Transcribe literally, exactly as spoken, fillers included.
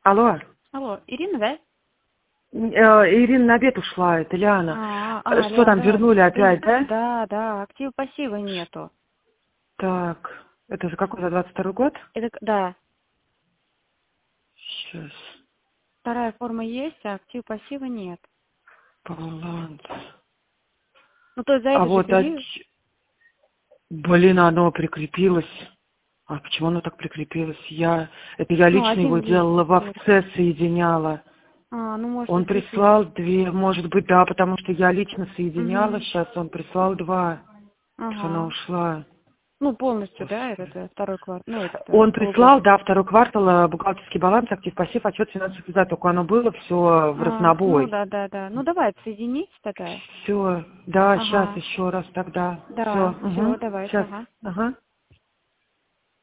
Алло. Алло, Ирина, да? Э, Ирина на обед ушла, это Лиана. А, а, Что Лиан, там, да. вернули опять, да? Да, да, актива пассива нету. Так, это за какой, за двадцать второй год? Это, к- да, Сейчас, вторая форма есть, а актива пассива нет. баланс. Ну, то есть за А этот же вот, а, период. ч- блин, оно прикрепилось. А почему оно так прикрепилось? Я, это я Ну, лично его один есть. делала, в Вот. овце соединяла. А, ну, может, Он из двух прислал есть. две, может быть, да, потому что я лично соединяла, Угу. сейчас он прислал два, что она Ага. ушла. Ну, полностью, да, Господи. этот э, второй квартал, ну, этот э, Он полгода. прислал, да, второй квартал, э, бухгалтерский баланс, актив, пассив, отчет финансовых результатов. Только оно было все в А, ну, разнобой. да, да, да. Ну, давай отсоединить тогда. Все, да, сейчас Ага. еще раз тогда. Все, Да, угу, все, давайте, сейчас, ага. ага.